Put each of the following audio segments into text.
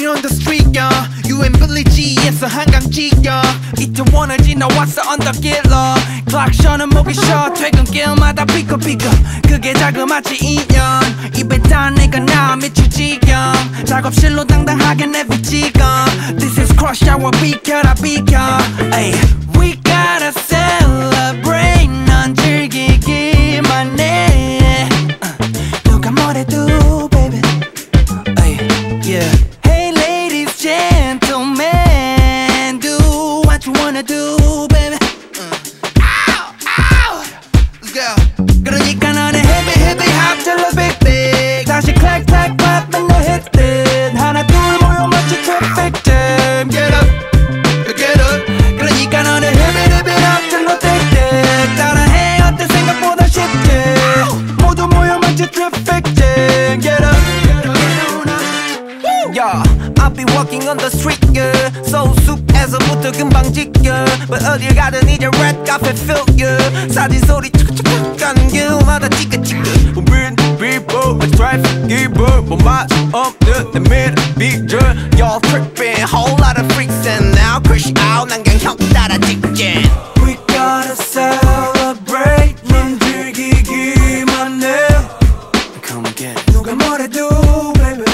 walking on the street, yeah. You ain't Billie G에서 한강지, yeah. 이태원을 지나왔어 언덕길로 클락션은 목이 쉬어 퇴근길마다 삐걱삐걱 그게 자그마치 2년 입에 단 내가 나 미칠 지경 작업실로 당당하게 내비치건 This is crush hour 비켜라 비켜 ay. We gotta celebrate 넌 즐기기만 해 누가 뭐래도 baby ay. Yeah. Hey ladies gentlemen do what you wanna do baby Ow, ow. Let's go 그러니까 너는 hippie hippie hop till the big big 다시 clack clack clap 맨날 hit it 하나 둘 모여 마치 traffic jam Get up get up 그러니까 너는 hippie hippie hop till the big big 따라해 어때 생각보다 쉽지 모두 모여 마치 traffic jam Get up get on up Yeah, I'll be walking on the street, yeah. So 숲에서부터 금방 지겨 But 어딜 가든 이제 red carpet feel, yeah. 사진 소리 툭툭툭 가는 길마다 찌끄찌끄 Weird people, like traffic giver 뭐맛 없는 내 미래 비전 Y'all tripping, whole lot of freaks And now crush out, 난 그냥 형 따라 직진 We gotta celebrate 넌 즐기기만 해 Come again 누가 뭐래도 baby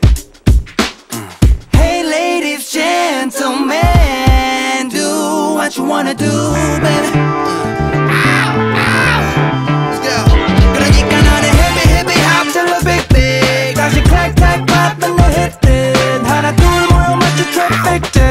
Gentlemen, do what you wanna do, baby. Ow, ow. Let's go. 그러니까 너는 hippie hippie hop till the big big. 다시 clack clack clap and hit it. 하나 둘 모여 마치 traffic jam.